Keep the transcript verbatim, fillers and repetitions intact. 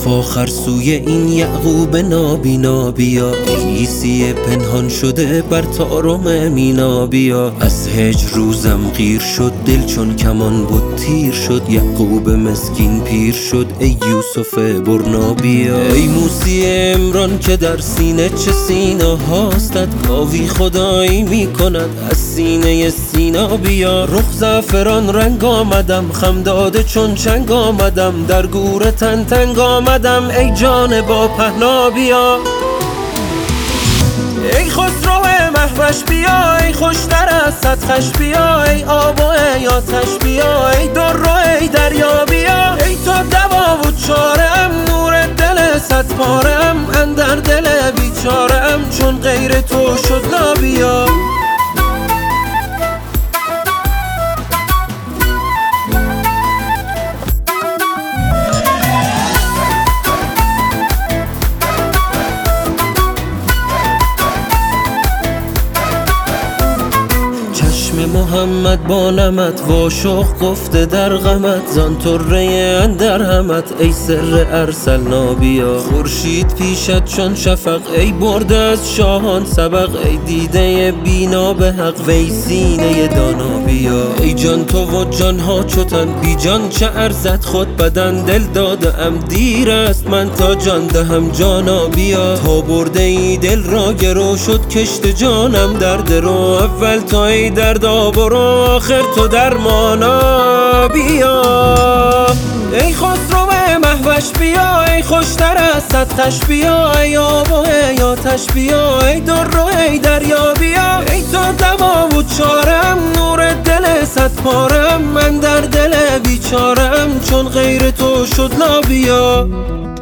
فاخر سوی این یعقوب نابینا بیا، عیسی پنهان شده بر طارم مینا بیا. از هجر روزم غیر شد دل چون کمان بود تیر شد، یعقوب مسکین پیر شد ای یوسف برنا بیا. ای موسی عمران که در سینه چه سینا هاستت، گاوی خدایی می کند از سینه سینا بیا. رخ زعفران رنگ آمدم خم داده چون چنگ آمدم، در گور تن تنگ آمدم ای جان با پهنا بیا. ای خسرو مهوش بیا، ای خوشتر از صد خوش بیا، ای آب و ای آتش بیا، ای در و ای دریا بیا. ای تو دوا و چارم، نور دل صد پارم، اندر دل بیچارم چون غیر تو شد نابیا. محمد با نمت واشخ گفته در غمت، زان طره اندر همت ای سر ارسلنا بیا. خورشید پیشت چون شفق ای برده از شاهان سبق، ای دیده بینا به حق وی سینه دانا بیا. ای جان تو و جانها چوتن بی جان چه ارزد خود بدن، دل داده ام دیر است من تا جان دهم جانا بیا. تا برده ای دل را گرو شد کشت جانم در درو، اول تا ای درد برو آخر تو درمانا بیا. ای خسرو مهوش بیا، ای خوشتر از صد خوش بیا، ای آب و ای آتش بیا، ای در و ای دریا بیا. ای تو دوا و چارم، نور دل صد پارم، من در دل بیچارم چون غیر تو شد نابیا.